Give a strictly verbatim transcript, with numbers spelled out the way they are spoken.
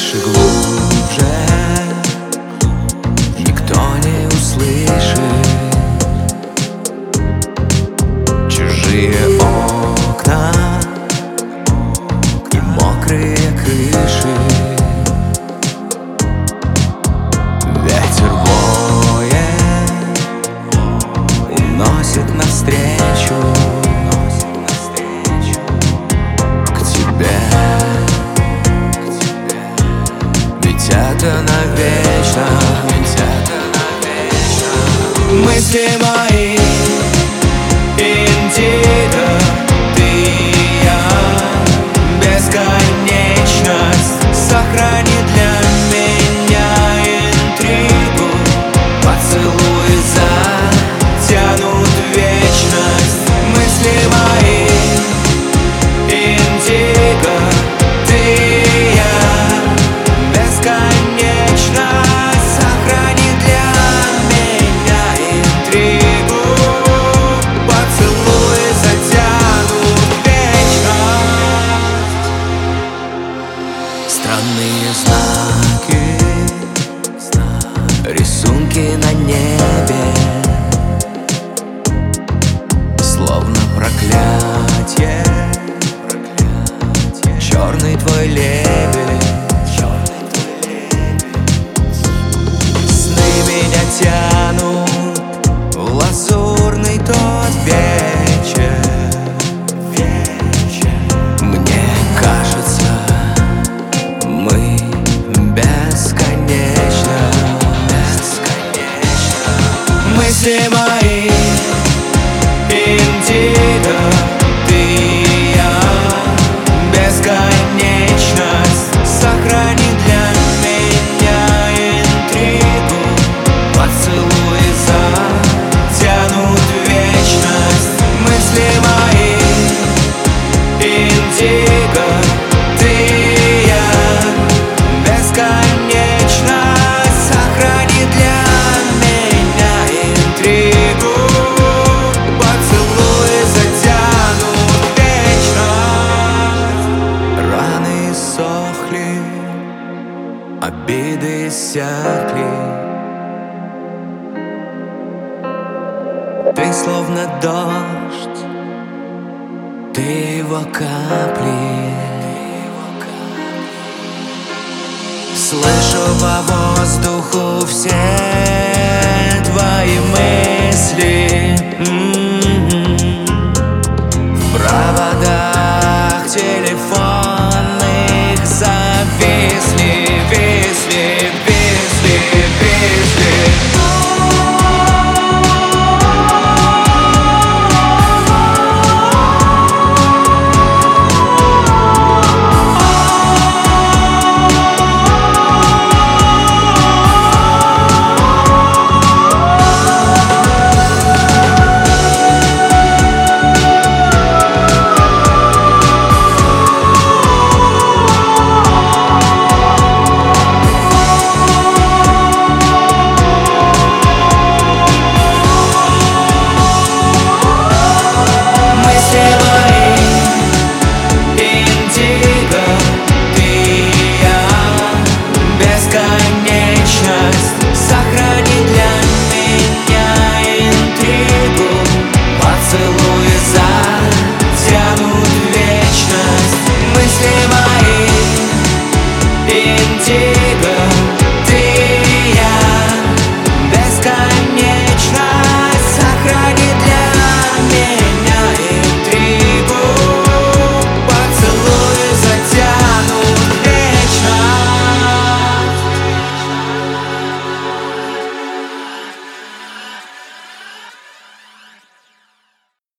дальше, глубже, никто не услышит. Чужие окна и мокрые крыши. Ветер воет, уносит навстречу к тебе. Ведь это навечно, ведь это навечно. Мысли мои индиго, ты и я. Бесконечность сохрани для меня интригу. Поцелуи затянут вечность. Мысли мои индиго, ты и я. Бесконечность сохрани для меня интригу. Поцелуи затянут вечность. Странные знаки, рисунки на небе, словно проклятие. Черный твой лебедь, сны меня тянут в лазурный тот вечер. Мне кажется, мы бесконечно. Мысли мои индиго, ты и я. Бесконечность сохрани для меня интригу. Поцелуи затянут вечность. Мысли мои индиго, ты и я. Бесконечность сохрани для меня интригу. Поцелуи затянут вечность. Раны иссохли, обиды иссякли. Ты словно дождь, ты его капли. Слышу по воздуху все твои мысли.